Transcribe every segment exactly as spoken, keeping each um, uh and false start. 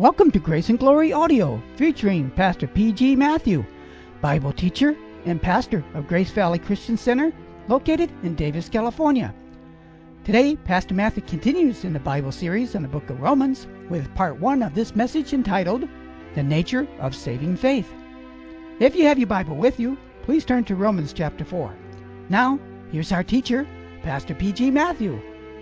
Welcome to Grace and Glory Audio, featuring Pastor P G Matthew, Bible teacher and pastor of Grace Valley Christian Center, located in Davis, California. Today, Pastor Matthew continues in the Bible series on the book of Romans with part one of this message entitled, The Nature of Saving Faith. If you have your Bible with you, please turn to Romans chapter four. Now, here's our teacher, Pastor P G Matthew.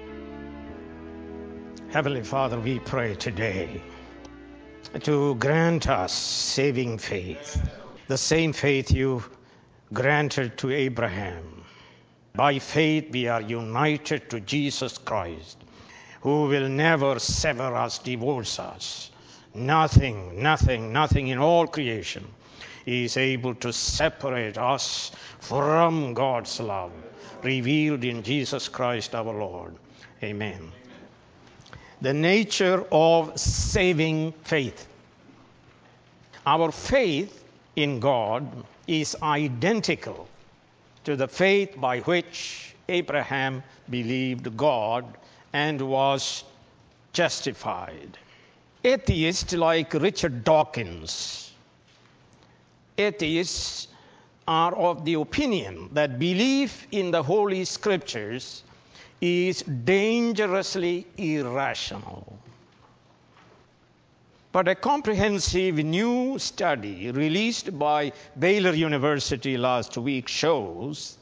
Heavenly Father, we pray today to grant us saving faith, the same faith you granted to Abraham. By faith we are united to Jesus Christ, who will never sever us, divorce us. Nothing, nothing, nothing in all creation is able to separate us from God's love, revealed in Jesus Christ our Lord. Amen. The nature of saving faith. Our faith in God is identical to the faith by which Abraham believed God and was justified. Atheists like Richard Dawkins, atheists are of the opinion that belief in the Holy Scriptures is dangerously irrational. But a comprehensive new study released by Baylor University last week shows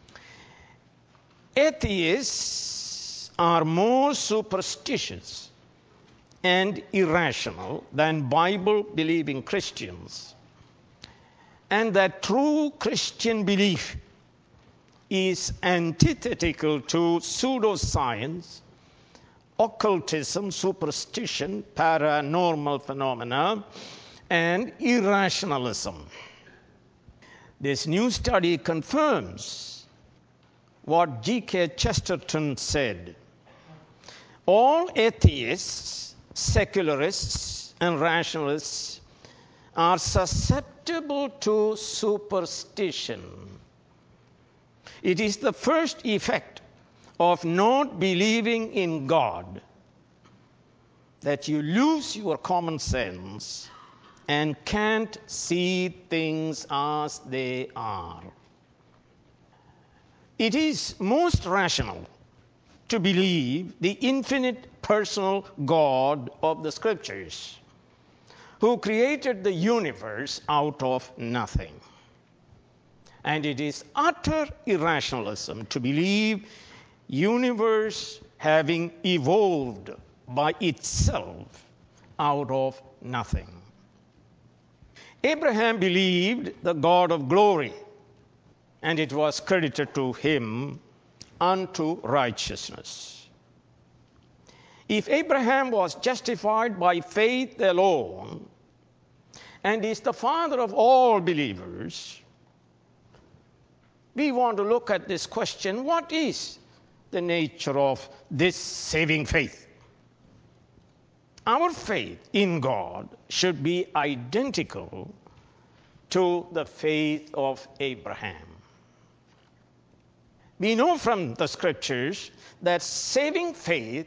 atheists are more superstitious and irrational than Bible-believing Christians, and that true Christian belief is antithetical to pseudoscience, occultism, superstition, paranormal phenomena, and irrationalism. This new study confirms what G K Chesterton said. All atheists, secularists, and rationalists are susceptible to superstition. It is the first effect of not believing in God that you lose your common sense and can't see things as they are. It is most rational to believe the infinite personal God of the Scriptures, who created the universe out of nothing. And it is utter irrationalism to believe universe having evolved by itself out of nothing. Abraham believed the God of glory, and it was credited to him unto righteousness. If Abraham was justified by faith alone, and is the father of all believers, we want to look at this question: what is the nature of this saving faith? Our faith in God should be identical to the faith of Abraham. We know from the Scriptures that saving faith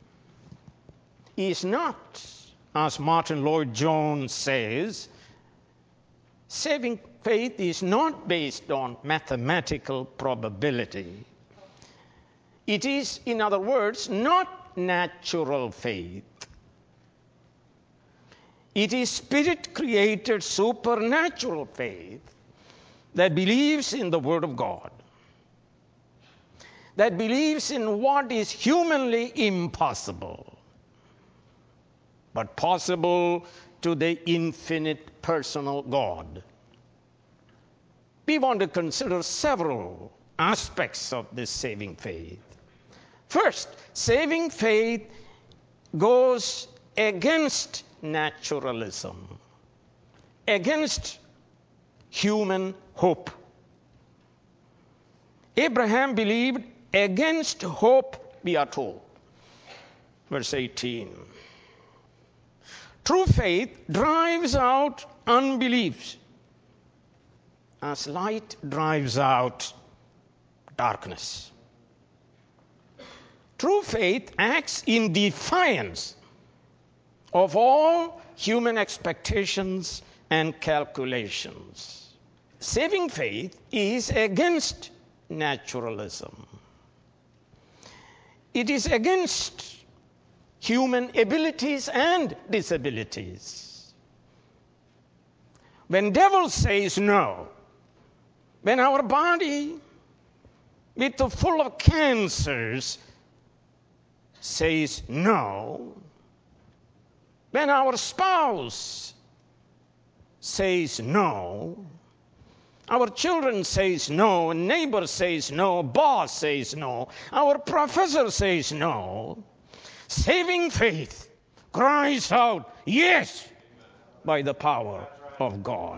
is not, as Martin Lloyd-Jones says, saving faith is not based on mathematical probability. It is, in other words, not natural faith. It is spirit-created supernatural faith that believes in the Word of God, that believes in what is humanly impossible, but possible to the infinite personal God. We want to consider several aspects of this saving faith. First, saving faith goes against naturalism, against human hope. Abraham believed against hope, we are told. Verse eighteen. True faith drives out unbelief, as light drives out darkness. True faith acts in defiance of all human expectations and calculations. Saving faith is against naturalism. It is against human abilities and disabilities. When devil says no, when our body with the full of cancers says no, when our spouse says no, our children says no, neighbor says no, boss says no, our professor says no, saving faith cries out yes by the power of God.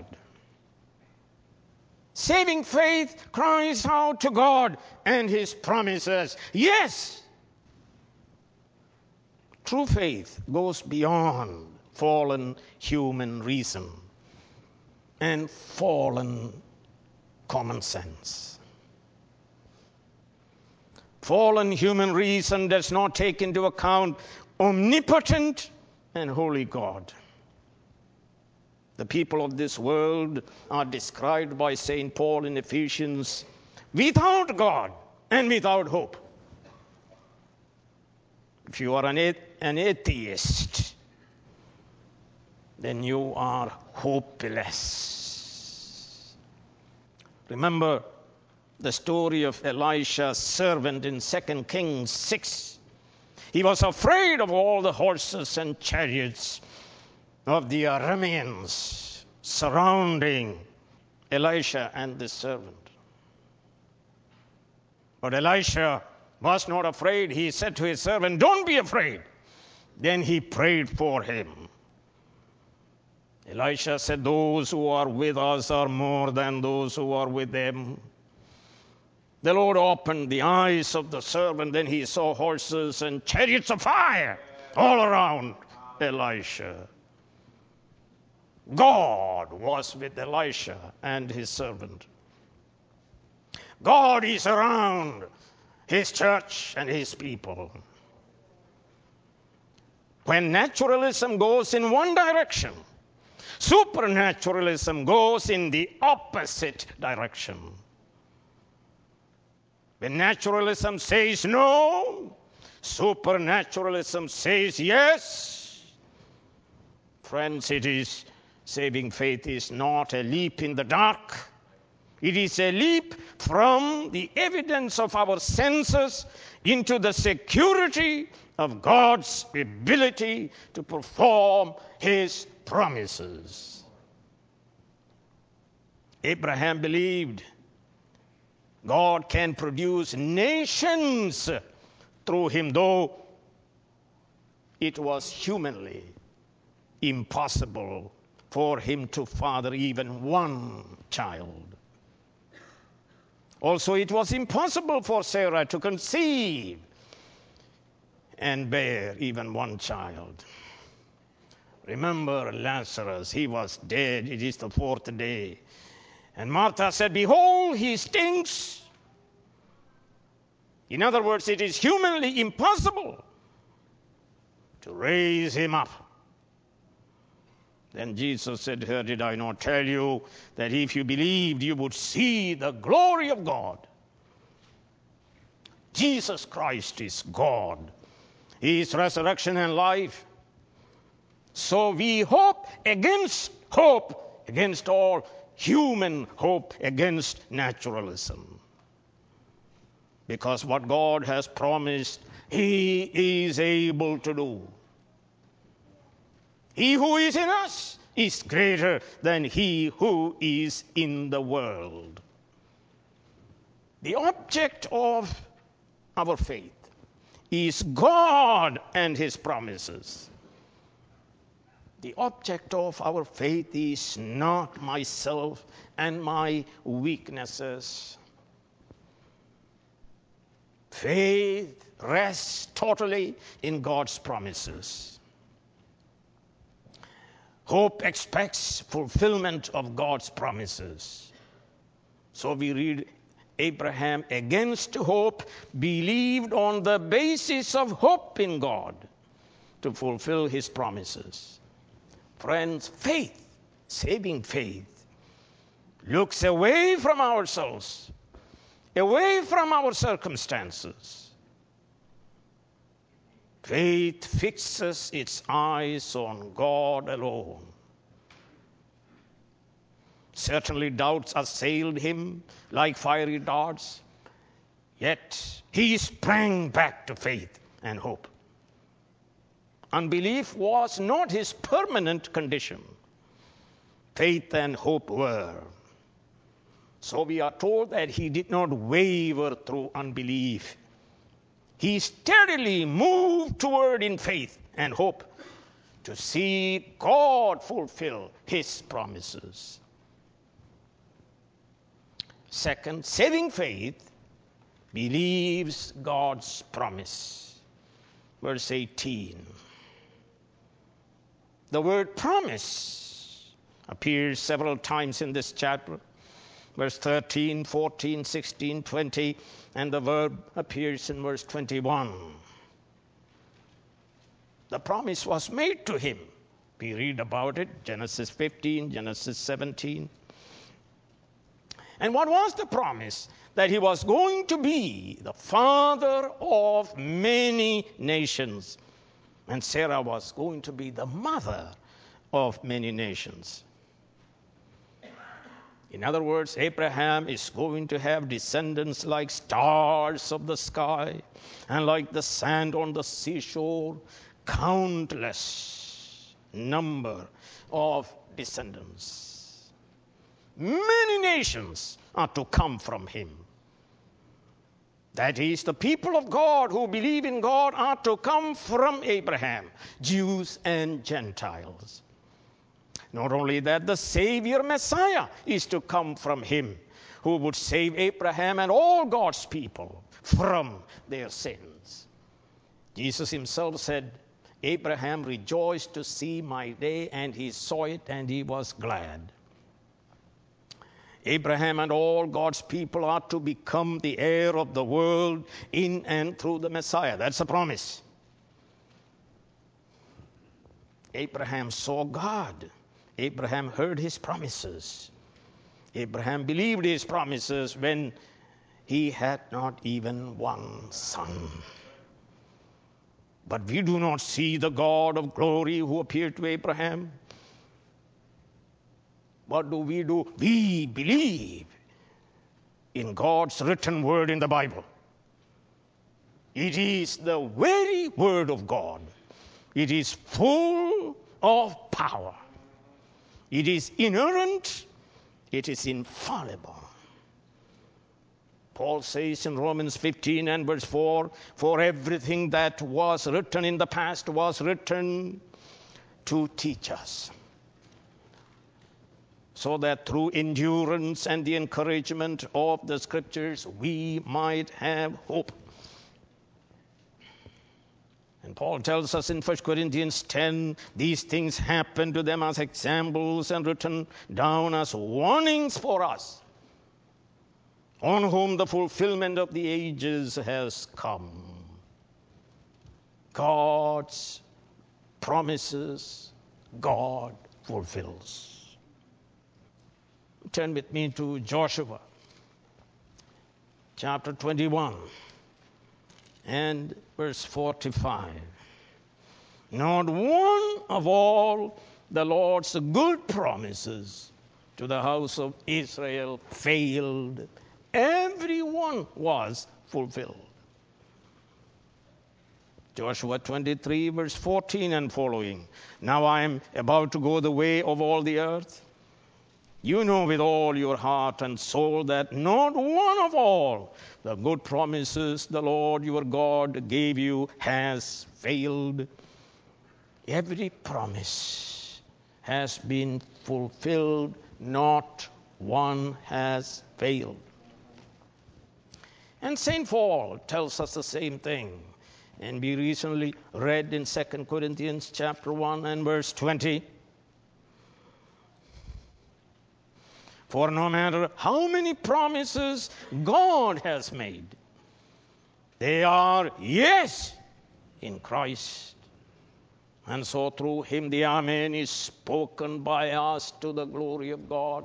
Saving faith cries out to God and his promises yes. True faith goes beyond fallen human reason and fallen common sense. Fallen human reason does not take into account omnipotent and holy God. The people of this world are described by Saint Paul in Ephesians without God and without hope. If you are an, a- an atheist, then you are hopeless. Remember the story of Elisha's servant in Second Kings six. He was afraid of all the horses and chariots of the Arameans surrounding Elisha and the servant. But Elisha was not afraid. He said to his servant, "Don't be afraid." Then he prayed for him. Elisha said, "Those who are with us are more than those who are with them." The Lord opened the eyes of the servant. Then he saw horses and chariots of fire all around Elisha. God was with Elisha and his servant. God is around his church and his people. When naturalism goes in one direction, supernaturalism goes in the opposite direction. When naturalism says no, supernaturalism says yes. Friends, it is saving faith is not a leap in the dark. It is a leap from the evidence of our senses into the security of God's ability to perform his promises. Abraham believed God can produce nations through him, though it was humanly impossible for him to father even one child. Also, it was impossible for Sarah to conceive and bear even one child. Remember Lazarus, he was dead. It is the fourth day. And Martha said, "Behold, he stinks." In other words, it is humanly impossible to raise him up. Then Jesus said to her, "Did I not tell you that if you believed, you would see the glory of God?" Jesus Christ is God. He is resurrection and life. So we hope against hope, against all human hope, against naturalism. Because what God has promised, he is able to do. He who is in us is greater than he who is in the world. The object of our faith is God and his promises. The object of our faith is not myself and my weaknesses. Faith rests totally in God's promises. Hope expects fulfillment of God's promises. So we read, Abraham, against hope, believed on the basis of hope in God to fulfill his promises. Friends, faith, saving faith, looks away from ourselves, away from our circumstances. Faith fixes its eyes on God alone. Certainly doubts assailed him like fiery darts, yet he sprang back to faith and hope. Unbelief was not his permanent condition. Faith and hope were. So we are told that he did not waver through unbelief. He steadily moved toward in faith and hope to see God fulfill his promises. Second, saving faith believes God's promise. Verse eighteen. The word promise appears several times in this chapter. Verse thirteen, fourteen, sixteen, twenty, and the verb appears in verse twenty-one. The promise was made to him. We read about it, Genesis fifteen, Genesis seventeen. And what was the promise? That he was going to be the father of many nations. And Sarah was going to be the mother of many nations. In other words, Abraham is going to have descendants like stars of the sky and like the sand on the seashore, countless number of descendants. Many nations are to come from him. That is, the people of God who believe in God are to come from Abraham, Jews and Gentiles. Not only that, the Savior Messiah is to come from him, who would save Abraham and all God's people from their sins. Jesus himself said, Abraham rejoiced to see my day, and he saw it, and he was glad. Abraham and all God's people are to become the heir of the world in and through the Messiah. That's a promise. Abraham saw God. Abraham heard his promises. Abraham believed his promises when he had not even one son. But we do not see the God of glory who appeared to Abraham. What do we do? We believe in God's written word in the Bible. It is the very word of God. It is full of power. It is inerrant. It is infallible. Paul says in Romans fifteen and verse four, for everything that was written in the past was written to teach us, so that through endurance and the encouragement of the Scriptures we might have hope. And Paul tells us in First Corinthians ten, these things happened to them as examples and written down as warnings for us, on whom the fulfillment of the ages has come. God's promises, God fulfills. Turn with me to Joshua, chapter twenty-one, and verse forty-five. Not one of all the Lord's good promises to the house of Israel failed. Every one was fulfilled. Joshua twenty-three, verse fourteen and following. Now I am about to go the way of all the earth. You know with all your heart and soul that not one of all the good promises the Lord your God gave you has failed. Every promise has been fulfilled. Not one has failed. And Saint Paul tells us the same thing. And we recently read in Second Corinthians chapter one and verse twenty. For no matter how many promises God has made, they are yes in Christ. And so through him the Amen is spoken by us to the glory of God.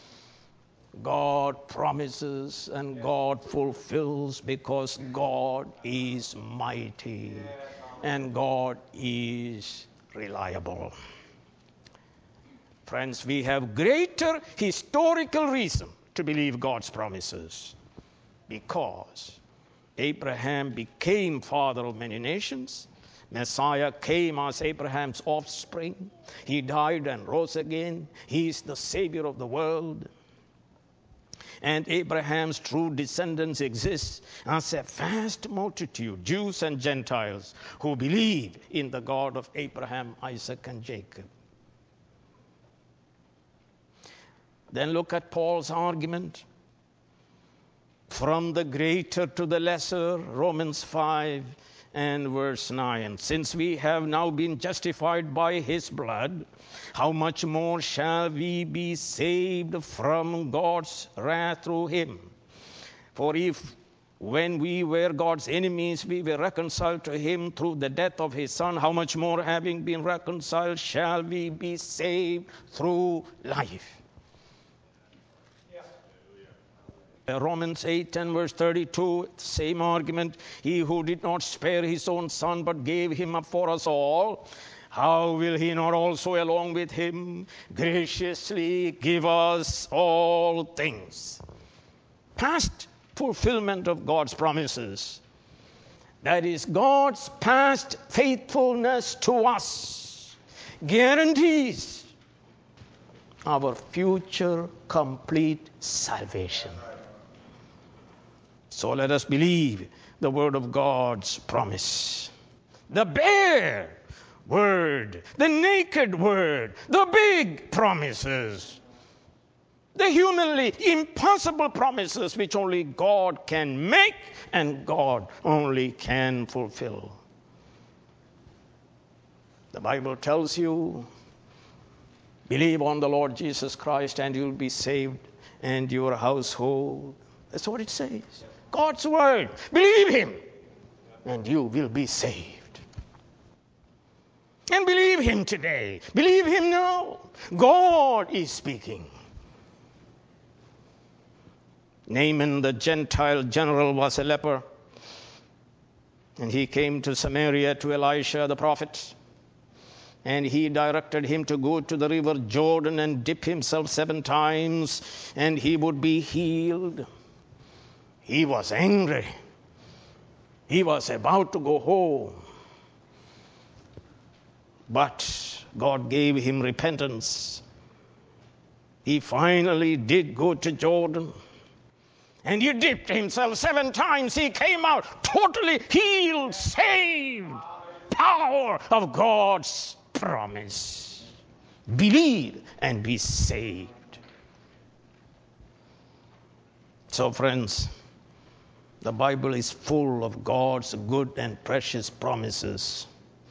God promises and God fulfills because God is mighty and God is reliable. Friends, we have greater historical reason to believe God's promises because Abraham became father of many nations. Messiah came as Abraham's offspring. He died and rose again. He is the Savior of the world. And Abraham's true descendants exist as a vast multitude, Jews and Gentiles, who believe in the God of Abraham, Isaac, and Jacob. Then look at Paul's argument. From the greater to the lesser, Romans five and verse nine. Since we have now been justified by his blood, how much more shall we be saved from God's wrath through him? For if when we were God's enemies, we were reconciled to him through the death of his Son, how much more, having been reconciled, shall we be saved through life? Romans eight and verse thirty-two, same argument. He who did not spare his own Son, but gave him up for us all, how will he not also along with him graciously give us all things? Past fulfillment of God's promises. That is, God's past faithfulness to us guarantees our future complete salvation. So let us believe the word of God's promise. The bare word, the naked word, the big promises, the humanly impossible promises which only God can make and God only can fulfill. The Bible tells you, believe on the Lord Jesus Christ and you'll be saved and your household. That's what it says. God's word. Believe him and you will be saved. And believe him today. Believe him now. God is speaking. Naaman, the Gentile general, was a leper. And he came to Samaria to Elisha the prophet. And he directed him to go to the river Jordan and dip himself seven times, and he would be healed. He was angry. He was about to go home. But God gave him repentance. He finally did go to Jordan. And he dipped himself seven times. He came out totally healed, saved. Power of God's promise. Believe and be saved. So, friends, the Bible is full of God's good and precious promises.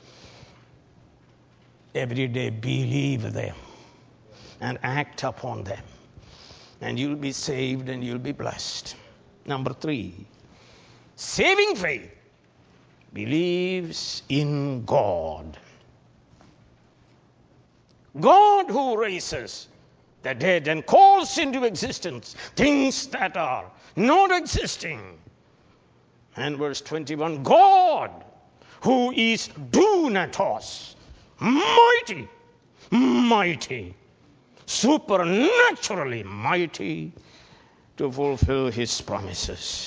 Every day, believe them and act upon them. And you'll be saved and you'll be blessed. Number three, saving faith believes in God. God who raises the dead and calls into existence things that are not existing. And verse twenty-one, God who is dunatos, mighty, mighty, supernaturally mighty to fulfill his promises.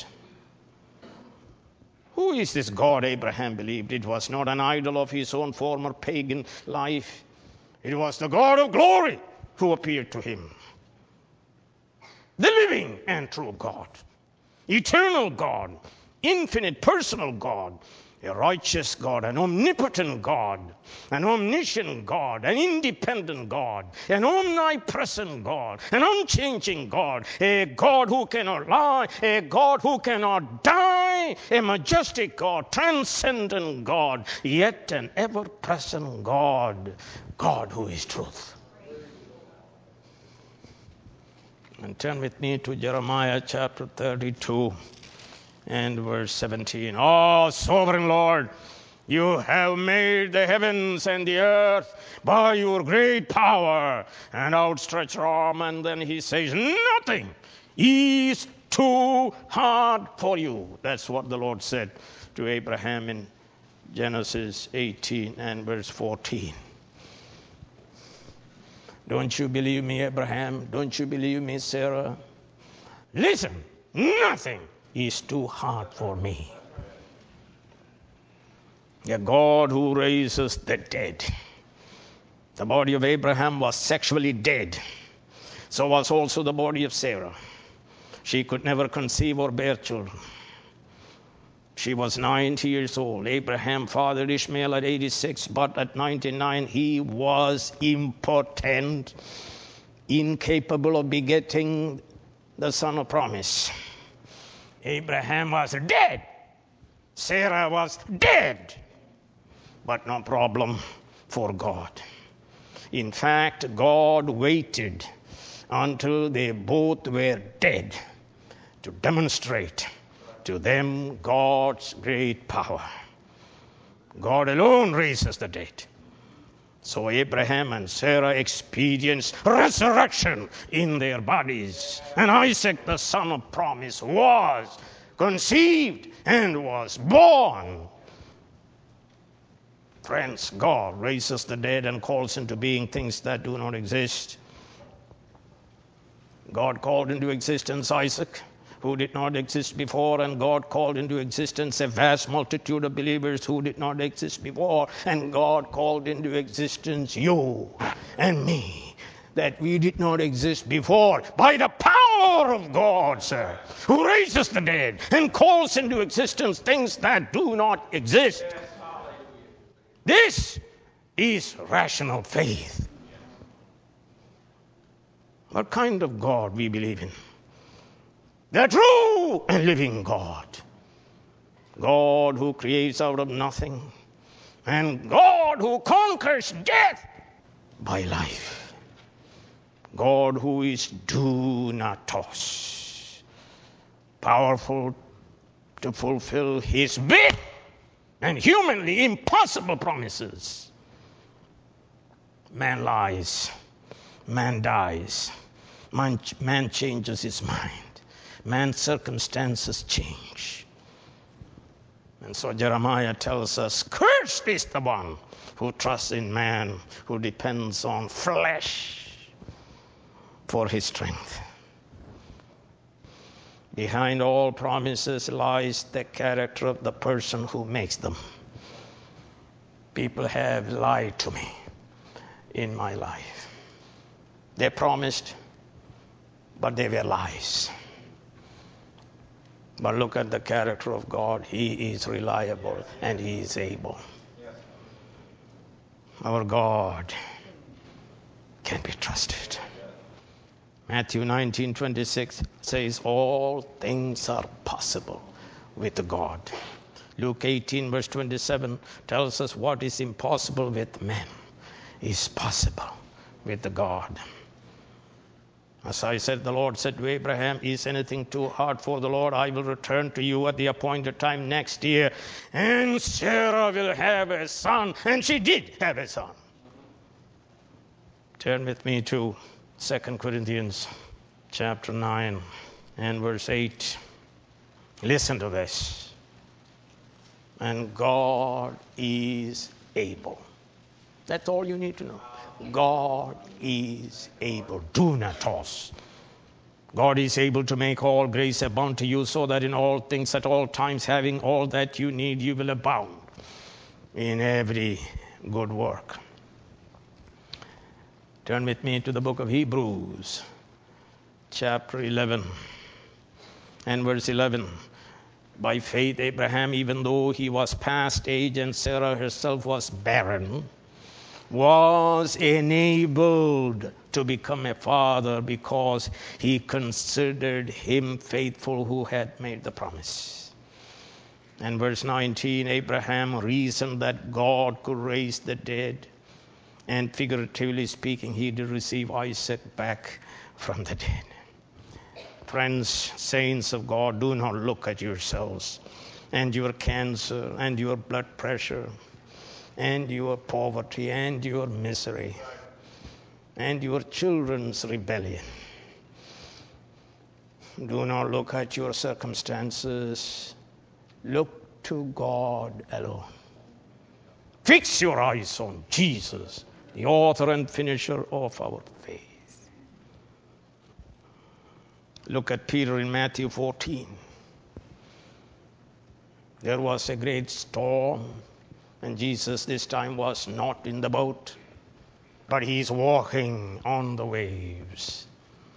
Who is this God Abraham believed? It was not an idol of his own former pagan life. It was the God of glory who appeared to him. The living and true God, eternal God, infinite personal God, a righteous God, an omnipotent God, an omniscient God, an independent God, an omnipresent God, an unchanging God, a God who cannot lie, a God who cannot die, a majestic God, transcendent God, yet an ever-present God, God who is truth. And turn with me to Jeremiah chapter thirty-two and verse seventeen. Oh, sovereign Lord, You have made the heavens and the earth by your great power and outstretched arm. And then he says, nothing is too hard for you. That's what the Lord said to Abraham in Genesis eighteen and verse fourteen. Don't you believe me, Abraham? Don't you believe me, Sarah? Listen, nothing is too hard for me. A God who raises the dead. The body of Abraham was sexually dead. So was also the body of Sarah. She could never conceive or bear children. She was ninety years old. Abraham fathered Ishmael at eighty-six, but at ninety-nine he was impotent, incapable of begetting the son of promise. Abraham was dead. Sarah was dead. But no problem for God. In fact, God waited until they both were dead to demonstrate to them God's great power. God alone raises the dead. So Abraham and Sarah experienced resurrection in their bodies. And Isaac, the son of promise, was conceived and was born. Friends, God raises the dead and calls into being things that do not exist. God called into existence Isaac, who did not exist before, and God called into existence a vast multitude of believers who did not exist before, and God called into existence you and me, that we did not exist before, by the power of God, sir, who raises the dead and calls into existence things that do not exist. This is rational faith. What kind of God we believe in? The true and living God. God who creates out of nothing. And God who conquers death by life. God who is dunatos. Powerful to fulfill his big and humanly impossible promises. Man lies. Man dies. Man, man changes his mind. Man's circumstances change. And so Jeremiah tells us, cursed is the one who trusts in man, who depends on flesh for his strength. Behind all promises lies the character of the person who makes them. People have lied to me in my life. They promised, but they were lies. But look at the character of God. He is reliable and he is able. Our God can be trusted. Matthew nineteen twenty-six says, all things are possible with God. Luke eighteen verse twenty-seven tells us what is impossible with men is possible with God. As I said, the Lord said to Abraham, is anything too hard for the Lord? I will return to you at the appointed time next year, and Sarah will have a son. And she did have a son. Turn with me to Second Corinthians chapter nine and verse eight. Listen to this. And God is able. That's all you need to know. God is able. Dunatos. God is able to make all grace abound to you, so that in all things at all times, having all that you need, you will abound in every good work. Turn with me to the book of Hebrews, chapter eleven and verse eleven. By faith Abraham, even though he was past age and Sarah herself was barren, was enabled to become a father because he considered him faithful who had made the promise. And verse nineteen, Abraham reasoned that God could raise the dead, and figuratively speaking, he did receive Isaac back from the dead. Friends, saints of God, do not look at yourselves and your cancer, and your blood pressure, and your poverty, and your misery, and your children's rebellion. Do not look at your circumstances. Look to God alone. Fix your eyes on Jesus, the author and finisher of our faith. Look at Peter in Matthew fourteen. There was a great storm, and Jesus this time was not in the boat, but he's walking on the waves.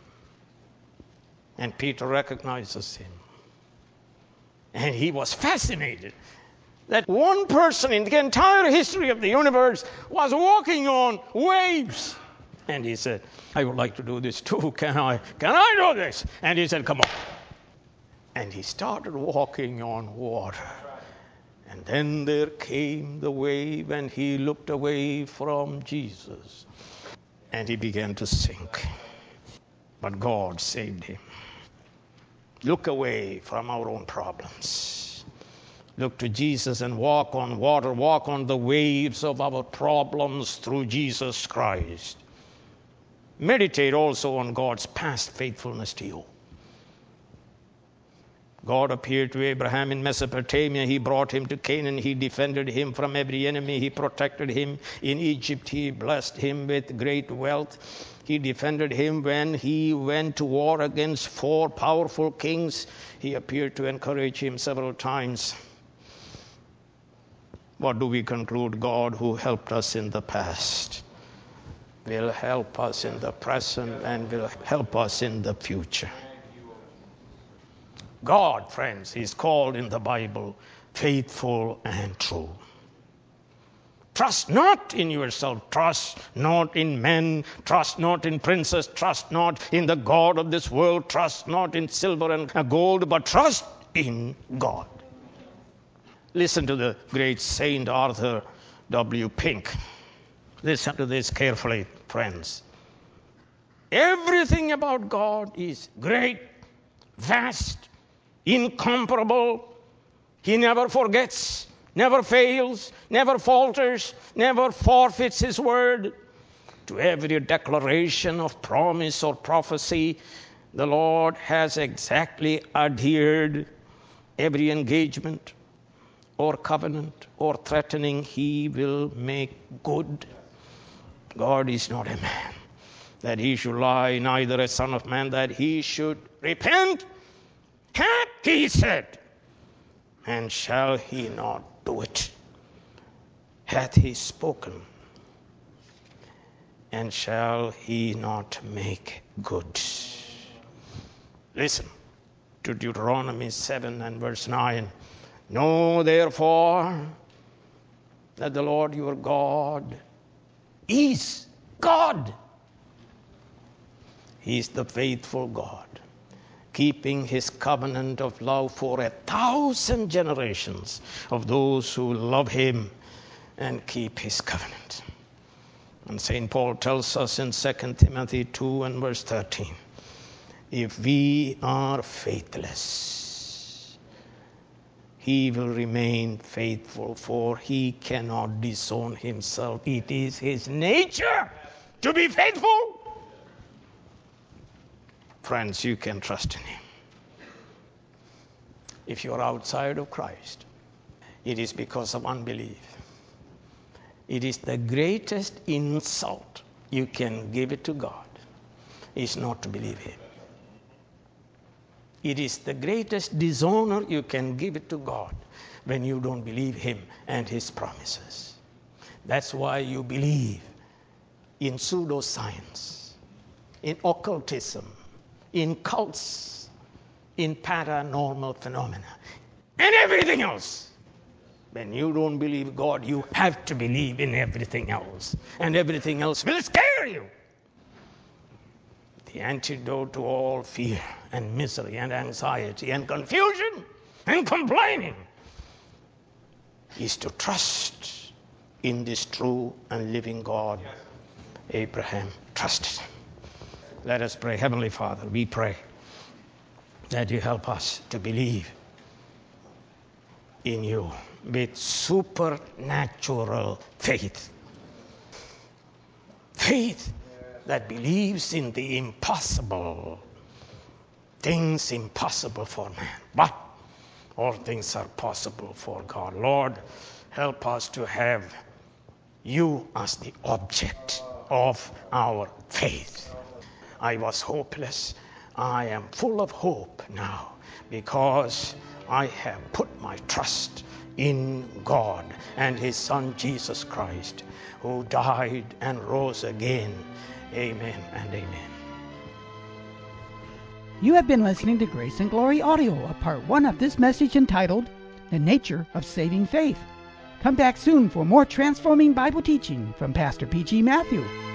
And Peter recognizes him. And he was fascinated that one person in the entire history of the universe was walking on waves. And he said, I would like to do this too. Can I? Can I do this? And he said, come on. And he started walking on water. And then there came the wave, and he looked away from Jesus. And he began to sink. But God saved him. Look away from our own problems. Look to Jesus and walk on water, walk on the waves of our problems through Jesus Christ. Meditate also on God's past faithfulness to you. God appeared to Abraham in Mesopotamia. He brought him to Canaan. He defended him from every enemy. He protected him in Egypt. He blessed him with great wealth. He defended him when he went to war against four powerful kings. He appeared to encourage him several times. What do we conclude? God, who helped us in the past, will help us in the present and will help us in the future. God, friends, is called in the Bible faithful and true. Trust not in yourself. Trust not in men. Trust not in princes. Trust not in the God of this world. Trust not in silver and gold, but trust in God. Listen to the great Saint Arthur W. Pink. Listen to this carefully, friends. Everything about God is great, vast, incomparable. He never forgets, never fails, never falters, never forfeits his word. To every declaration of promise or prophecy, the Lord has exactly adhered. Every engagement or covenant or threatening, he will make good. God is not a man that he should lie, neither a son of man that he should repent. Hath he said, and shall he not do it? Hath he spoken, and shall he not make good? Listen to Deuteronomy seven and verse nine. Know therefore that the Lord your God is God. He is the faithful God, keeping his covenant of love for a thousand generations of those who love him and keep his covenant. And Saint Paul tells us in Second Timothy two and verse thirteen, if we are faithless, he will remain faithful, for he cannot disown himself. It is his nature to be faithful. Friends, you can trust in him. If you are outside of Christ, it is because of unbelief. It is the greatest insult you can give it to God, is not to believe him. It is the greatest dishonor you can give it to God when you don't believe him and his promises. That's why you believe in pseudoscience, in occultism, in cults, in paranormal phenomena, and everything else. When you don't believe God, you have to believe in everything else, and everything else will scare you. The antidote to all fear and misery and anxiety and confusion and complaining is to trust in this true and living God. Abraham trusted. Let us pray. Heavenly Father, we pray that you help us to believe in you with supernatural faith. Faith that believes in the impossible, things impossible for man, but all things are possible for God. Lord, help us to have you as the object of our faith. I was hopeless. I am full of hope now because I have put my trust in God and His Son Jesus Christ, who died and rose again. Amen and amen. You have been listening to Grace and Glory Audio, a part one of this message entitled, The Nature of Saving Faith. Come back soon for more transforming Bible teaching from Pastor P G Matthew.